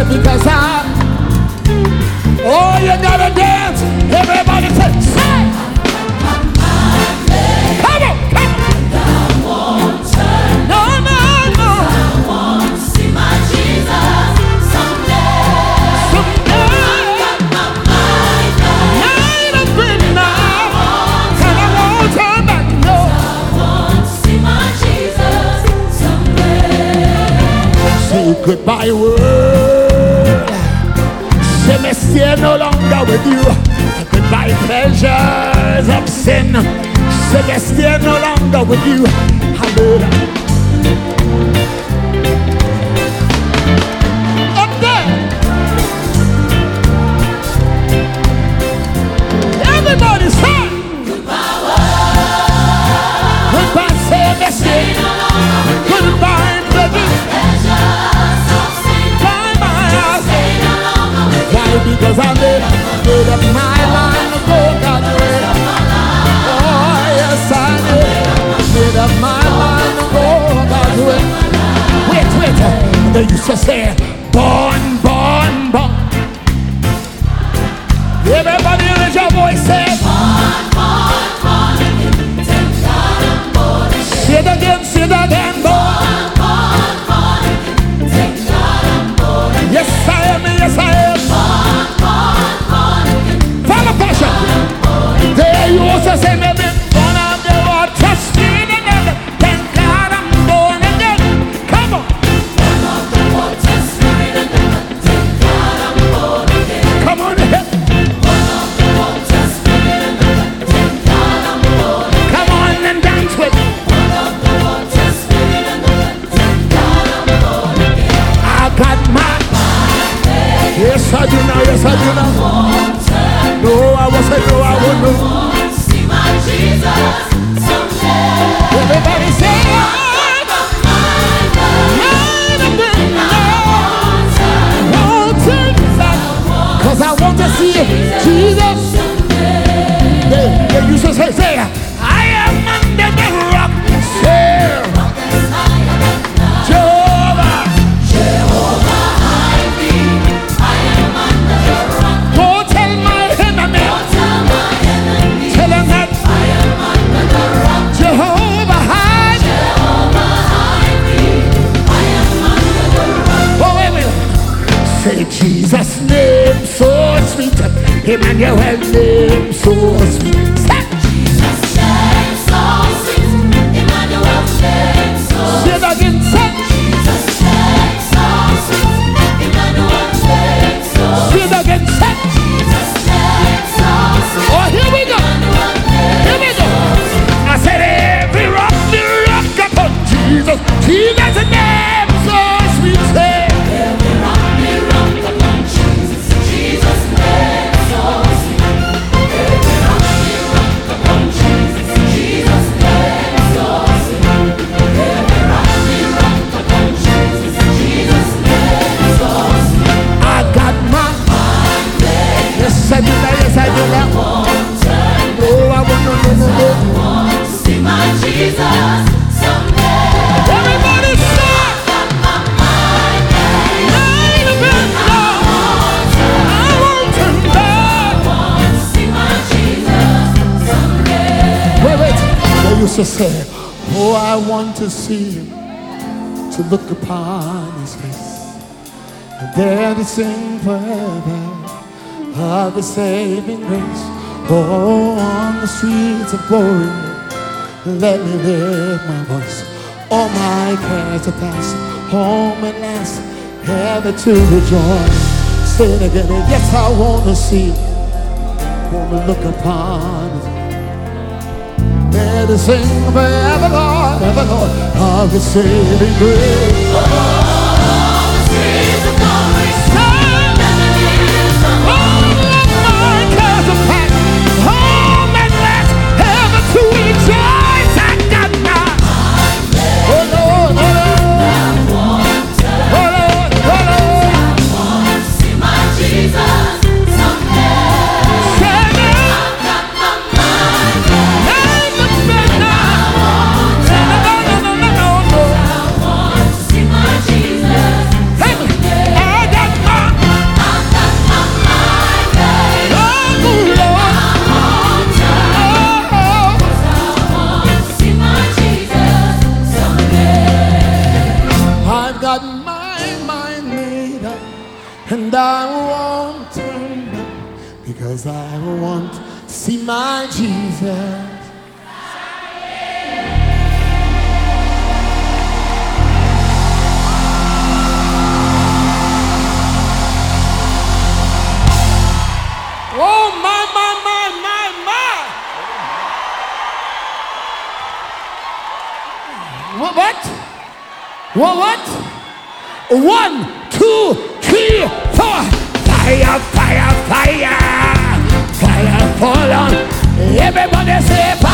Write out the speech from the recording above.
because oh, you gotta dance. Everybody say, come on, come on. No, no, no. I want to see my Jesus someday. Someday. Got my mind Made up in now. And I won't turn back, no. I want to see my Jesus someday. Say goodbye, world. Say me stay no longer with you. Goodbye, pleasures of sin. Say me stay no longer with you. Hallelujah. Up there. Everybody say Goodbye, world. goodbye, say me stay. No longer with you. Goodbye, pleasures. Pleasures of sin. Bye, bye. Stay no longer with you. Why? Because I made up my mind to go God's way. Oh, yes, I did. Made up my mind to go God's way. Wait. They used to say, born, born, born. Everybody raise your voice, say, Born again. Thank God I'm born again. say it again, born. Born again. Thank God I'm born again. Yes, I am, yes, I am. Born again. Follow passion. They used to say, me been born of the Lord, trust me in the thank God I'm born again. Come on. Born of the water, spirit and the blood. Thank God I'm born again. Come on ahead. Born of the water, spirit and the blood. Thank God I'm born again. Come on and dance with me. Born of the water, spirit and the blood. Thank God I'm born again. I got my yes, I do now, yes, I do now. No, I was say no, I won't know. Want to see my Jesus someday. Everybody say, because I want to see Jesus. They used to say, I am under the rock. Say, Jehovah. Go tell my enemy. Tell him that Jehovah hide. Oh, wait a minute. Say Jesus' name so sweet. Emmanuel name so sweet. Say, say it again. Say, say it again. Say, oh, here we go. Here we go. I said every rock upon Jesus. Jesus' name so sweet. Say, I got my yes, I do that, yes, I do that. Oh, I want no. See my Jesus someday. Everybody say, Got my mind made. I want to know. Want to see my Jesus someday. Wait. They used to say, oh, I want to see him, to look upon his face, and there to sing forever of his saving grace. Oh, on the streets of glory, let me lift my voice. All my cares are past, home at last, ever to rejoice. Say it again, yes, I want to see him, want to look upon his face. There to sing forever, Lord, of his saving grace. See my Jesus. my mind made up, and I won't turn back, because I want to see my Jesus. Oh, my. What? 1, 2, 3, 4. Fire, fire, fire. Fire fall on. Everybody say fire.